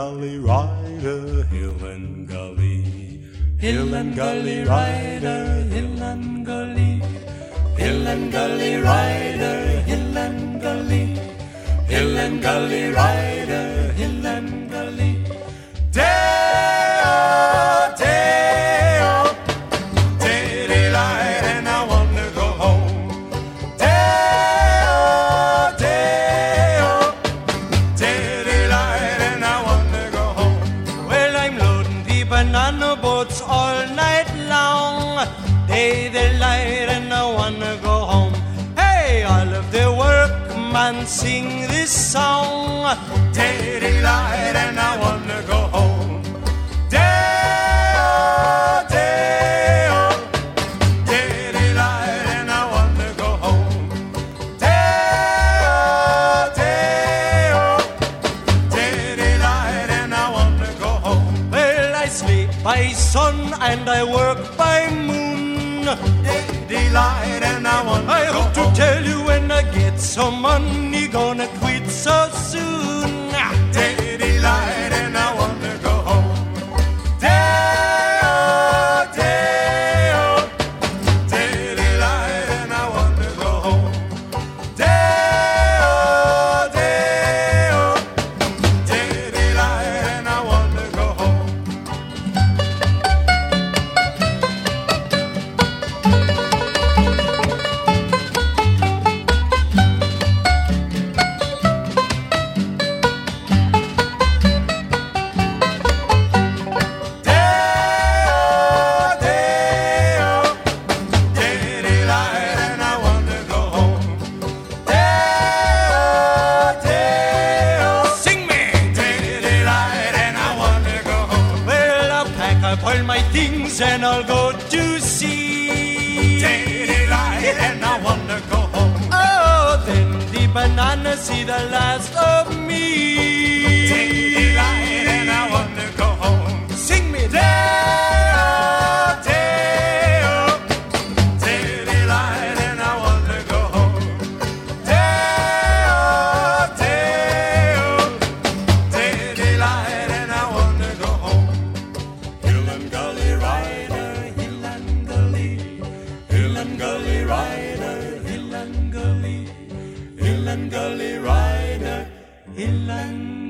gully rider, hill and gully. Hill and gully rider, hill and gully. Hill and gully rider, hill and gully. Hill and gully rider, hill and gully. Day-o, day-o, day-daylight, and I want to go home. Day-o, day-o, day-daylight, and I want to go home. Well, I'm loading the banana boats all night long. Day-daylight, and I want to go home. Hey, all of the workmen sing this song. Day-daylight, and I want to go home. Day-o, day-o, day-daylight, and I want to go home. Day-o, day-o, day-daylight, and I want to go home. Well, I sleep by sun and I work by moon. Day-daylight, and I want to I go hope to home. tell you when I get some money, gonna quit so soon. Day-daylight, and I want to go home. Day-o, day-o, day-daylight, and I want to go home. Day-o, day-o, day-daylight, and I want to go home. All my things and I'll go to sea. Day-daylight, and I want to go home. Oh, then the bananas see the last of me. Day-daylight, and I want to go home. Sing me Day-o, day-o, day-daylight, and I want to go home. Day-o, day-o, day-daylight, and I want to go home. Hill and gully rider, hill and gully. Hill and gully rider, hill and gully. Hill and gully rider, hill and